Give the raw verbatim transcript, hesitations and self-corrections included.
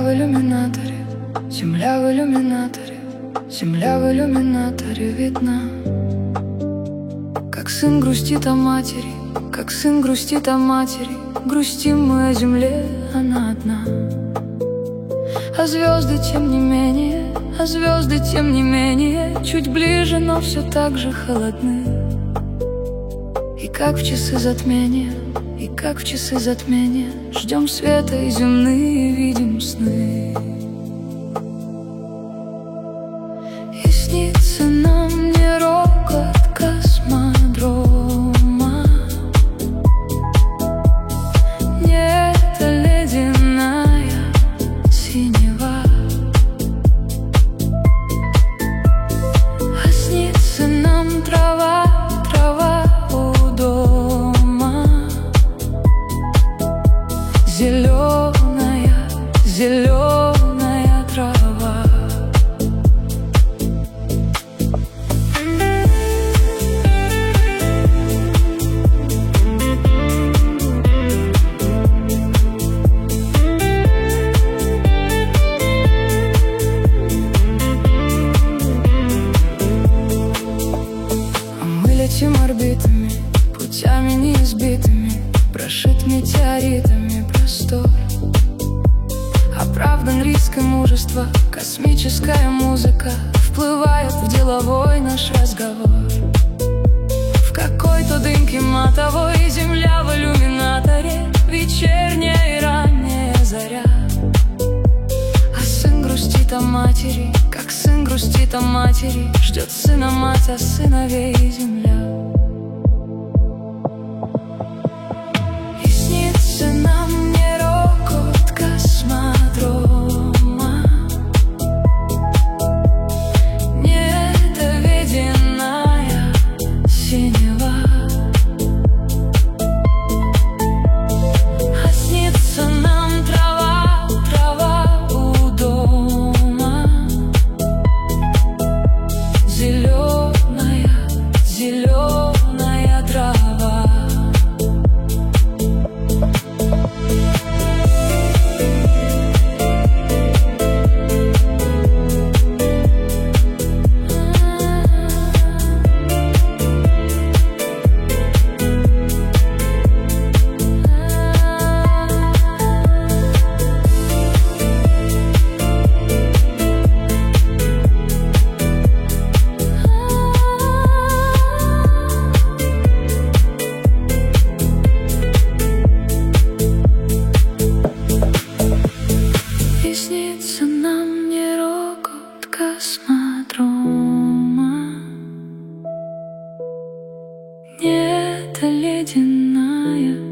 в иллюминаторе, земля в иллюминаторе, земля в иллюминаторе видна. Как сын грустит о матери, как сын грустит о матери, грустим мы о земле, она одна. А звезды тем не менее, а звезды тем не менее, чуть ближе, но все так же холодны. И как в часы затмения, и как в часы затмения, ждем света и земные видим сны. И снится нам не рокот космодрома, не эта ледяная синева, а снится нам трава, трава у дома, зеленая, зеленая трава. Летим орбитами, путями неизбитыми, прошит метеоритами простор. Оправдан риск и мужество, космическая музыка вплывает в деловой наш разговор. В какой-то дымке матовой земля в иллюминаторе, вечерняя и ранняя заря. А сын грустит о матери, как сын грустит о матери, ждет сына мать, а сыновей земля. И снится нам не рокот космодрома, не эта ледяная синева, а снится нам трава, трава у дома, зеленая, зеленая трава. И снится нам не рокот космодрома, не эта ледяная